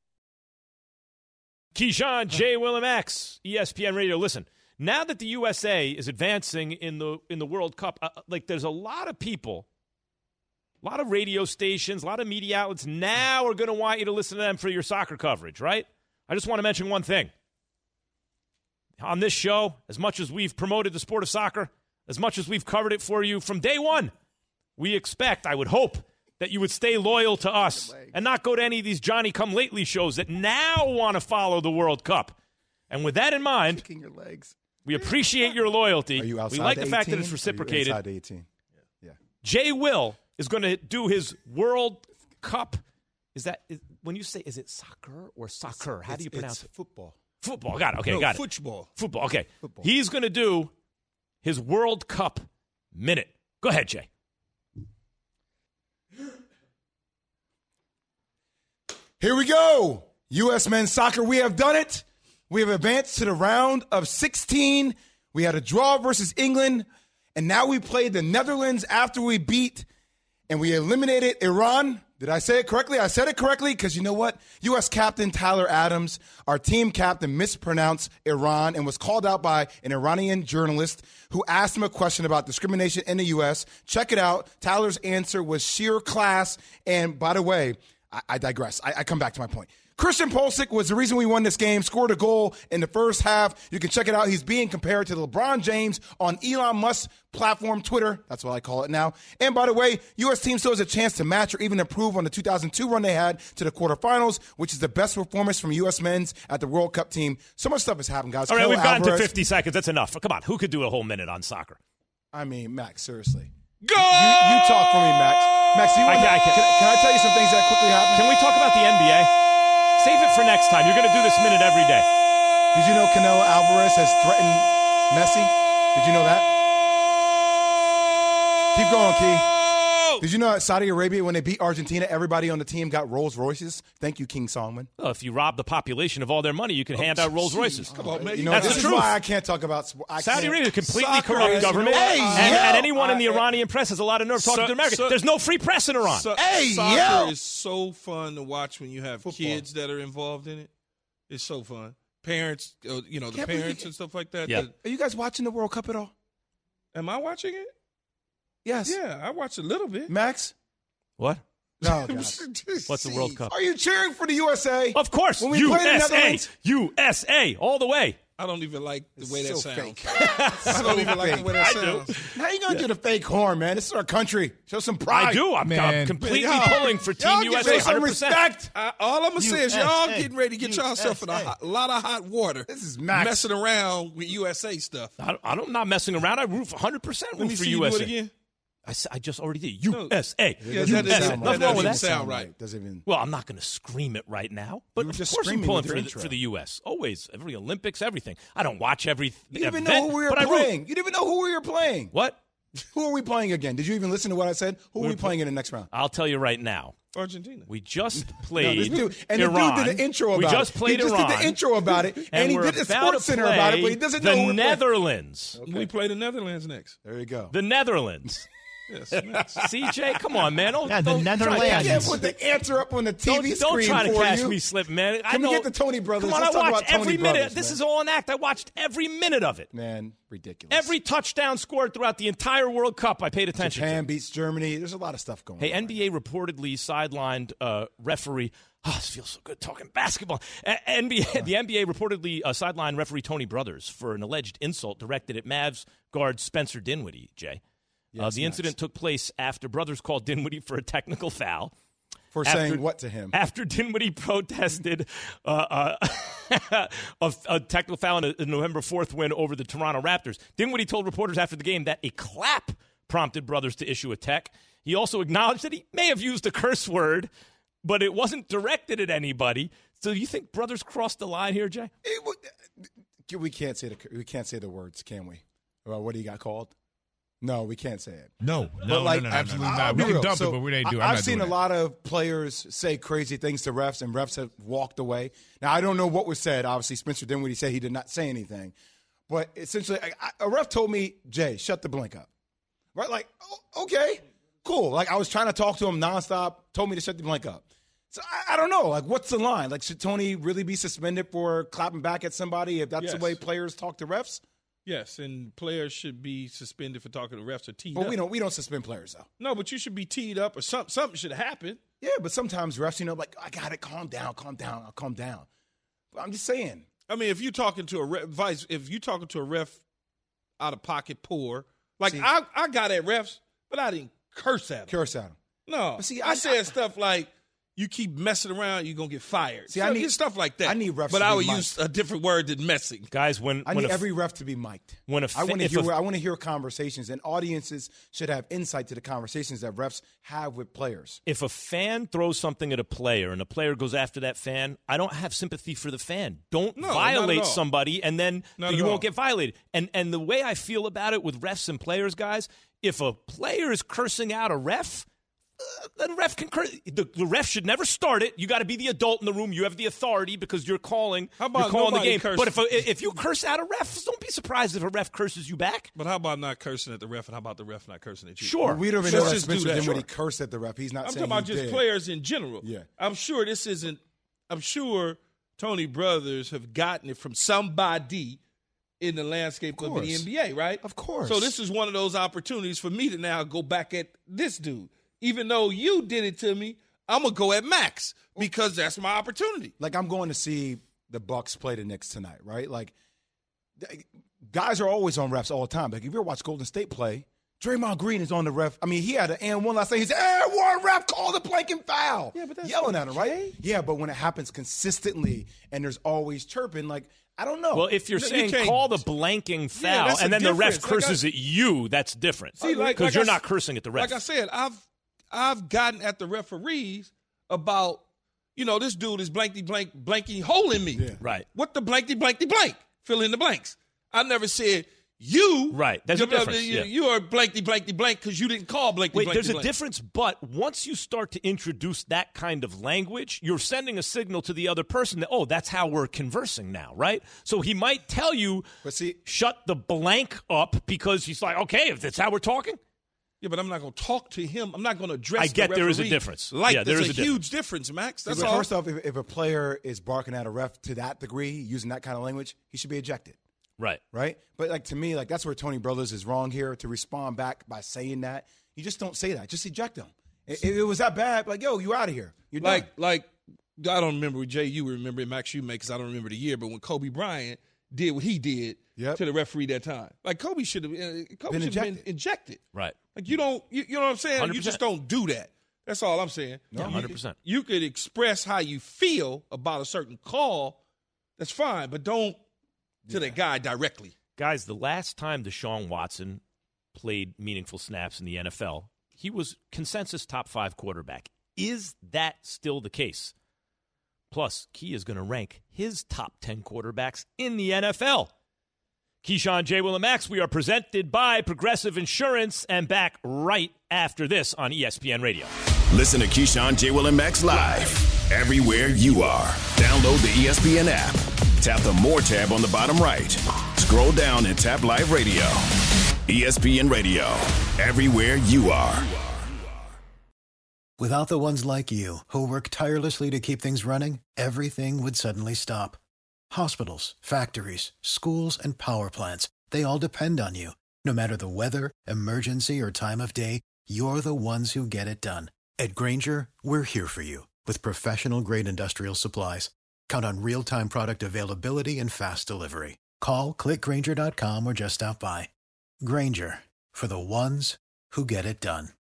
Keyshawn, J. Will and Max, E S P N Radio. Listen, now that the U S A is advancing in the in the World Cup, uh, like there's a lot of people, a lot of radio stations, a lot of media outlets now are going to want you to listen to them for your soccer coverage, right? I just want to mention one thing. On this show, as much as we've promoted the sport of soccer, as much as we've covered it for you from day one, we expect, I would hope, that you would stay loyal to us and not go to any of these Johnny-come-lately shows that now want to follow the World Cup. And with that in mind, your legs. we appreciate your loyalty. Are you outside we like the fact that eighteen? it's reciprocated. Are you inside eighteen? Yeah. Jay Will is going to do his World Cup. Is that is, when you say, is it soccer or soccer? How do you It's- pronounce it's it? football. Football. Got it. Okay, No, got it. football. Football. Okay. Football. He's going to do his World Cup minute. Go ahead, Jay. Here we go. U S men's soccer, we have done it. We have advanced to the round of sixteen. We had a draw versus England, and now we played the Netherlands after we beat, and we eliminated Iran. Did I say it correctly? I said it correctly because you know what? U S captain Tyler Adams, our team captain, mispronounced Iran and was called out by an Iranian journalist who asked him a question about discrimination in the U S. Check it out. Tyler's answer was sheer class. And by the way, I, I digress. I, I come back to my point. Christian Pulisic was the reason we won this game, scored a goal in the first half. You can check it out. He's being compared to LeBron James on Elon Musk's platform, Twitter. That's what I call it now. And by the way, U S team still has a chance to match or even improve on the two thousand two run they had to the quarterfinals, which is the best performance from U S men's at the World Cup team. So much stuff has happened, guys. All right, Canelo we've gotten to Alvarez- fifty seconds. That's enough. Come on. Who could do a whole minute on soccer? I mean, Max, seriously. Go! You, you talk for me, Max. Max, you I wanna, can- I can- can, can I tell you some things that quickly happened? Can we talk about the N B A? Save it for next time. You're going to do this minute every day. Did you know Canelo Alvarez has threatened Messi? Did you know that? Keep going, Key. Did you know that Saudi Arabia, when they beat Argentina, everybody on the team got Rolls Royces? Thank you, King Solomon. Well, if you rob the population of all their money, you can hand out Rolls Royces. Come on, man. You know, That's this the is truth. why I can't talk about sport. I Saudi can't. Arabia, completely Soccer corrupt is- government. You know what? and, Hey, and yo. anyone in the I- Iranian press has a lot of nerve talking So- to America. so- There's no free press in Iran. So, Hey, soccer yo. is so fun to watch when you have Football. kids that are involved in it. It's so fun. Parents, uh, you know, the Can't believe parents it. and stuff like that. Yeah. that- Are you guys watching the World Cup at all? am I watching it? Yes. Yeah, I watch a little bit. Max? What? No, God. What's the World Cup? Are you cheering for the U S A? Of course. When we U play the S A. Netherlands? U S A. All the way. I don't even like the way that so sounds. fake. I don't even like the way that I do. sounds. How you gonna do the fake horn, man? This is our country. Show some pride. I do. I'm, I'm Man. completely Yo, pulling for y'all Team get U S A. some one hundred percent. respect. I, all I'm gonna say is y'all U S A. getting ready to get yourself in a, hot, a lot of hot water. This is Max. Messing around with U S A stuff. I, I don't, I'm not messing around. I root for one hundred percent Let root me for see you U S A. do it again. I, s- I just already did. No. U S A. Yeah, Doesn't that even doesn't- sound Nothing right. wrong with doesn't that. sound right. Doesn't even. Well, I'm not going to scream it right now, but You were of just course I'm screaming pulling with for your the, intro. for the U S. Always, every Olympics, everything. I don't watch every You didn't even event, know who we were but I root. playing. You didn't even know who we were playing. What? Who are we playing again? Did you even listen to what I said? Who are we playing in the next round? I'll tell you right now. Argentina. We just No, played this dude, and Iran. the dude did the intro about we it. just played he just Iran. did the intro about it, and, and he we're did the about Sports to Center about it, but he play doesn't the know who we're playing. Netherlands. We play the Netherlands next. There you go. The Netherlands. Yes, C J, come on, man. Don't, Yeah, the don't Netherlands. try to Yeah, catch me put the answer up on the T V don't, screen don't try to for catch you. me slipping, man. I Can we know, get the Tony Brothers? Come on, Let's I talk watched about Tony every Brothers, minute. This man. is all an act. I watched every minute of it. Man, ridiculous. Every touchdown scored throughout the entire World Cup, I paid attention Japan to. beats Germany. There's a lot of stuff going Hey, on. N B A reportedly sidelined uh, referee. Oh, this feels so good talking basketball. A- N B A, the N B A reportedly uh, sidelined referee Tony Brothers for an alleged insult directed at Mavs guard Spencer Dinwiddie, Jay. Uh, Yes, the nice. incident took place after Brothers called Dinwiddie for a technical foul. For After- saying what to him? After Dinwiddie protested uh, uh, a, a technical foul in a, a November fourth win over the Toronto Raptors. Dinwiddie told reporters after the game that a clap prompted Brothers to issue a tech. He also acknowledged that he may have used a curse word, but it wasn't directed at anybody. So you think Brothers crossed the line here, Jay? It would- we can't say the we can't say the words, can we? Well, what he got called? No, we can't say it. No, But no, like, no, no, absolutely no, no. not. We can dump it, but we ain't do it. I'm I've not seen doing a that. lot of players say crazy things to refs, and refs have walked away. Now, I don't know what was said. Obviously, Spencer Dinwiddie said he did not say anything. But essentially, I, I, a ref told me, Jay, shut the blink up. Right? Like, oh, okay, cool. Like, I was trying to talk to him nonstop, told me to shut the blink up. So I, I don't know. Like, what's the line? Like, should Tony really be suspended for clapping back at somebody if that's Yes. the way players talk to refs? Yes, and players should be suspended for talking to refs or teed Well, up. we don't we don't suspend players though. No, but you should be teed up or something. Something should happen. Yeah, but sometimes refs, you know, like I got it, calm down, calm down, I'll calm down. But I'm just saying. I mean, if you're talking to a ref, vice, if you're talking to a ref out of pocket, poor, like See- I, I got at refs, but I didn't curse at them. Curse at him. No, But see, I, I- said I- stuff like, "You keep messing around, you're gonna get fired." See, So, I need- stuff like that. I need refs but to I be would mic'd. use a different word than messing. Guys, when, I when need a, every ref to be mic'd. when a I want to if hear. a- I want to hear conversations, and audiences should have insight to the conversations that refs have with players. if a fan throws something at a player and a player goes after that fan, I don't have sympathy for the fan. Don't No, not violate at all. somebody and then Not you at won't all. get violated. And and the way I feel about it with refs and players, guys, if a player is cursing out a ref, uh, then the ref can curse. The, the ref should never start it. You got to be the adult in the room. You have the authority because you're calling. How about you're calling the nobody game. curse- But if a, if you curse out a ref, don't be surprised if a ref curses you back. But how about not cursing at the ref, and how about the ref not cursing at you? Sure. Well, we don't even Let's know that just do Spencer that. Dinwiddie Sure. cursed at the ref. He's not I'm saying talking about he just did. players in general. Yeah. I'm sure this isn't. I'm sure Tony Brothers have gotten it from somebody in the landscape of, Of the course. N B A, right? Of course. So this is one of those opportunities for me to now go back at this dude. Even though you did it to me, I'm gonna go at Max because that's my opportunity. Like I'm going to see the Bucks play the Knicks tonight, right? Like th- guys are always on refs all the time. Like if you ever watch Golden State play, Draymond Green is on the ref. I mean, he had an and one last night. He said, "And one ref called the blanking foul." Yeah, but that's yelling at him, right? Yeah, but when it happens consistently and there's always chirping, like I don't know. Well, if you're No, you saying can't- call the blanking foul that's a and then the ref difference. Like curses I- at you, that's different. See, like- because like you're I not s- cursing at the ref. Like I said, I've I've gotten at the referees about, you know, this dude is blankety blank blanky holding me. Right. What the blankety blankety blank? Fill in the blanks. I never said you. Right. There's a you know, difference, You, yeah. you are blankety blankety blank because you didn't call blankety Wait, blankety there's a blank. difference, but once you start to introduce that kind of language, you're sending a signal to the other person that, oh, that's how we're conversing now, right? So he might tell you, but see, shut the blank up because he's like, okay, if that's how we're talking. Yeah, but I'm not going to talk to him. I'm not going to address I get the there is a referee difference. Like, Yeah, there there's is a, a huge difference, Max. That's but all. First off, if, if a player is barking at a ref to that degree, using that kind of language, he should be ejected. Right. Right? But like to me, like that's where Tony Brothers is wrong here to respond back by saying that. You just don't say that. Just eject him. If if it was that bad, like, yo, you out of here. You're like, done. like I don't remember, Jay, you remember it, Max, you may, because I don't remember the year, but when Kobe Bryant did what he did Yep. to the referee that time. Like, Kobe should have uh, Kobe Been should have been ejected. ejected. Right. Like, you don't, you, you know what I'm saying? one hundred You percent. just don't do that. That's all I'm saying. Yeah, You- one hundred percent. You could express how you feel about a certain call. That's fine, but don't to the guy directly. Guys, the last time Deshaun Watson played meaningful snaps in the N F L, he was consensus top five quarterback. Is that still the case? Plus, Key is going to rank his top ten quarterbacks in the N F L. Keyshawn, J. Will, and Max, we are presented by Progressive Insurance and back right after this on E S P N Radio. Listen to Keyshawn, J. Will, and Max live everywhere you are. Download the E S P N app. Tap the More tab on the bottom right. Scroll down and tap Live Radio. E S P N Radio, everywhere you are. Without the ones like you, who work tirelessly to keep things running, everything would suddenly stop. Hospitals, factories, schools, and power plants, they all depend on you. No matter the weather, emergency, or time of day, you're the ones who get it done. At Grainger, we're here for you with professional-grade industrial supplies. Count on real-time product availability and fast delivery. Call, click Grainger dot com, or just stop by. Grainger, for the ones who get it done.